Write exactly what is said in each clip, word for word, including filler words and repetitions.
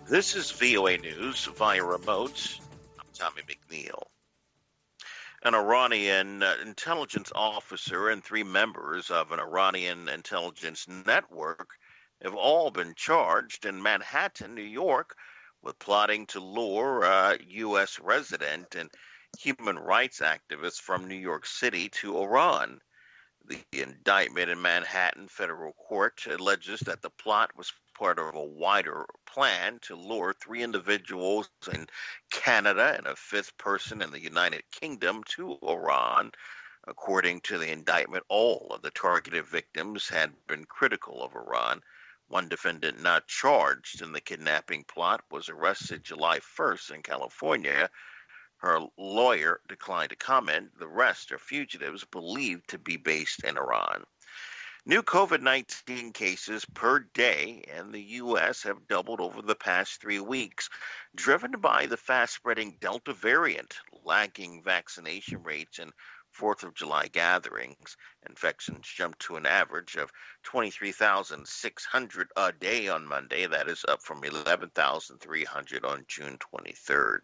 This is V O A News via remote. I'm Tommy McNeil. An Iranian uh, intelligence officer and three members of an Iranian intelligence network have all been charged in Manhattan, New York, with plotting to lure a U S resident and human rights activist from New York City to Iran. The indictment in Manhattan federal court alleges that the plot was part of a wider plan to lure three individuals in Canada and a fifth person in the United Kingdom to Iran. According to the indictment, all of the targeted victims had been critical of Iran. One defendant not charged in the kidnapping plot was arrested July first in California. Her lawyer declined to comment. The rest are fugitives believed to be based in Iran. New COVID nineteen cases per day in the U S have doubled over the past three weeks, driven by the fast-spreading Delta variant, lagging vaccination rates, and fourth of July gatherings. Infections jumped to an average of twenty-three thousand six hundred a day on Monday. That is up from eleven thousand three hundred on June twenty-third.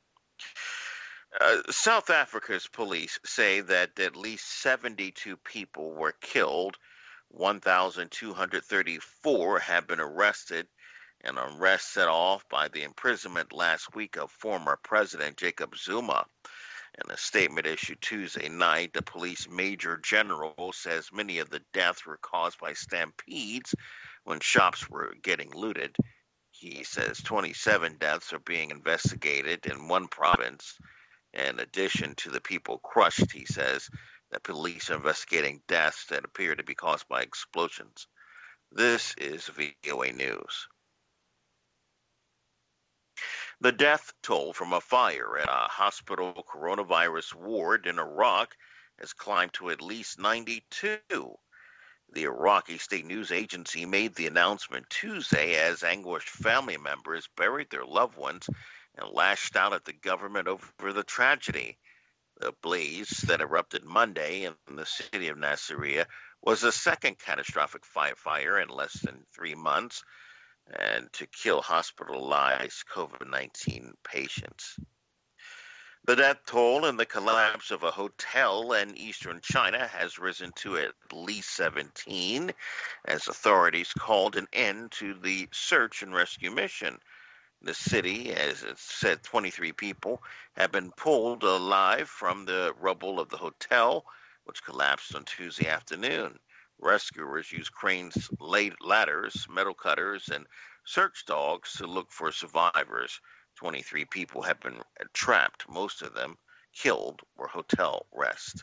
Uh, South Africa's police say that at least seventy-two people were killed, one thousand two hundred thirty-four have been arrested, an arrest set off by the imprisonment last week of former President Jacob Zuma. In a statement issued Tuesday night, the police major general says many of the deaths were caused by stampedes when shops were getting looted. He says twenty-seven deaths are being investigated in one province. In addition to the people crushed, he says that police are investigating deaths that appear to be caused by explosions. This is V O A News. The death toll from a fire at a hospital coronavirus ward in Iraq has climbed to at least ninety-two. The Iraqi State News Agency made the announcement Tuesday as anguished family members buried their loved ones and lashed out at the government over the tragedy. The blaze that erupted Monday in the city of Nasiriyah was the second catastrophic fire in less than three months and to kill hospitalized COVID nineteen patients. The death toll in the collapse of a hotel in eastern China has risen to at least seventeen as authorities called an end to the search and rescue mission. The city, as it said, twenty-three people have been pulled alive from the rubble of the hotel, which collapsed on Tuesday afternoon. Rescuers used cranes, ladders, metal cutters, and search dogs to look for survivors. twenty-three people have been trapped, most of them killed or hotel rest.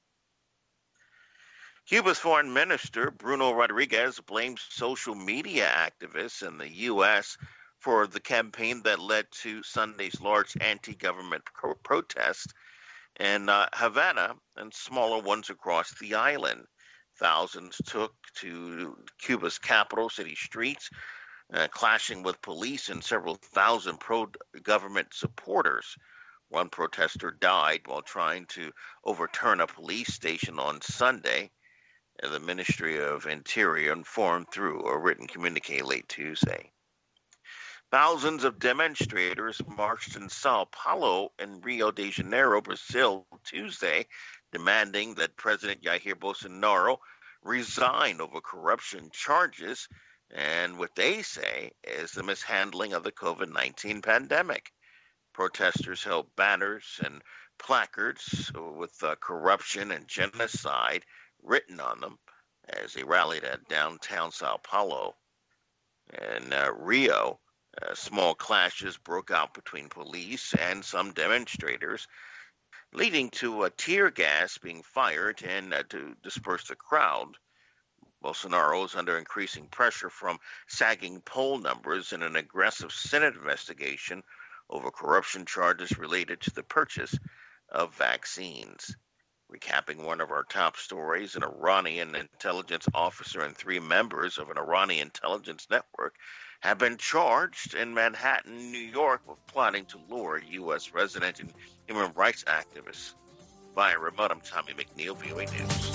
Cuba's foreign minister, Bruno Rodriguez, blames social media activists in the U S for the campaign that led to Sunday's large anti-government pro- protest in uh, Havana and smaller ones across the island. Thousands took to Cuba's capital city streets, uh, clashing with police and several thousand pro-government supporters. One protester died while trying to overturn a police station on Sunday. The Ministry of Interior informed through a written communique late Tuesday. Thousands of demonstrators marched in Sao Paulo and Rio de Janeiro, Brazil, Tuesday, demanding that President Jair Bolsonaro resign over corruption charges and what they say is the mishandling of the COVID nineteen pandemic. Protesters held banners and placards with uh, corruption and genocide written on them as they rallied at downtown Sao Paulo. In uh, Rio, Uh, small clashes broke out between police and some demonstrators, leading to uh, tear gas being fired and uh, to disperse the crowd. Bolsonaro is under increasing pressure from sagging poll numbers in an aggressive Senate investigation over corruption charges related to the purchase of vaccines. Recapping one of our top stories, an Iranian intelligence officer and three members of an Iranian intelligence network have been charged in Manhattan, New York, with plotting to lure U S resident and human rights activists. Via remote, I'm Tommy McNeil, V O A News.